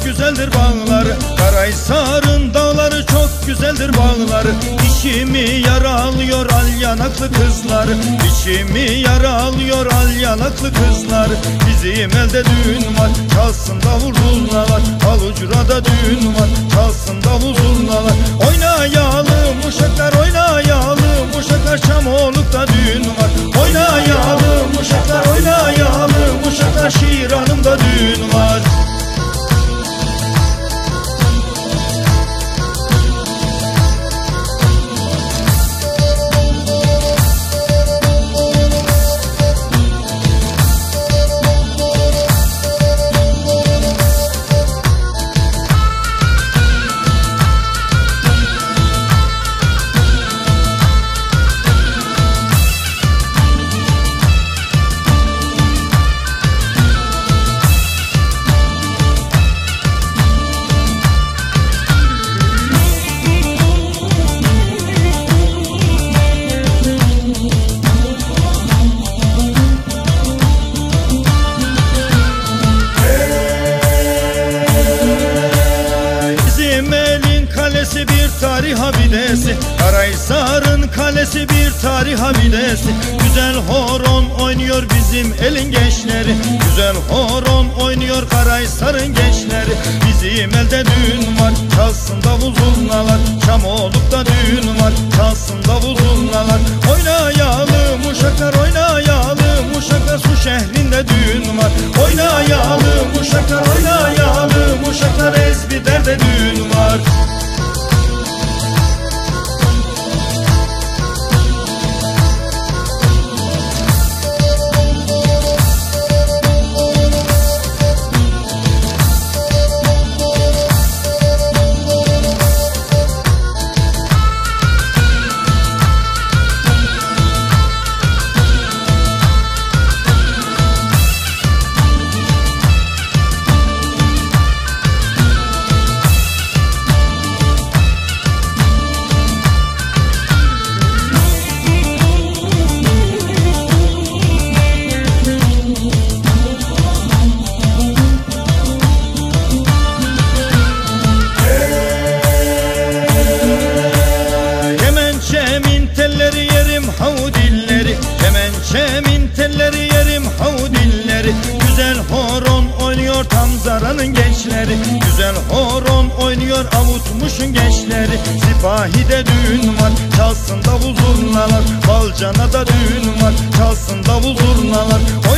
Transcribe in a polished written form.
güzeldir bağları. Karahisar'ın dağları çok güzeldir bağları. İçimi yaralıyor al yanaklı kızlar. İçimi yaralıyor al yanaklı kızlar. Bizim elde düğün var, çalsın davul zurnalar. Alucra'da düğün var, çalsın davul zurnalar. Oynayalım uşaklar, oynayalım uşaklar. Çamoluk'ta düğün var. Oynayalım uşaklar, oynayalım uşaklar. Şiran'ımda düğün var. Bir tarih abidesi, Karahisar'ın kalesi bir tarih abidesi. Güzel horon oynuyor bizim elin gençleri. Güzel horon oynuyor Karahisar'ın gençleri. Bizim elde düğün var, çalsın davul zurnalar. Çamoluk'ta düğün var, çalsın davul zurnalar. Oynayalım uşaklar, oynayalım uşaklar. Su şehrinde düğün var. Oynayalım uşaklar, oynayalım uşaklar. Ezbider'de düğün var. Kemençemin telleri yerim havudilleri. Güzel horon oynuyor Tamzara'nın gençleri. Güzel horon oynuyor Avutmuş'un gençleri. Sipahi'de düğün var, çalsın davul zurnalar. Balcana'da düğün var, çalsın davul zurnalar.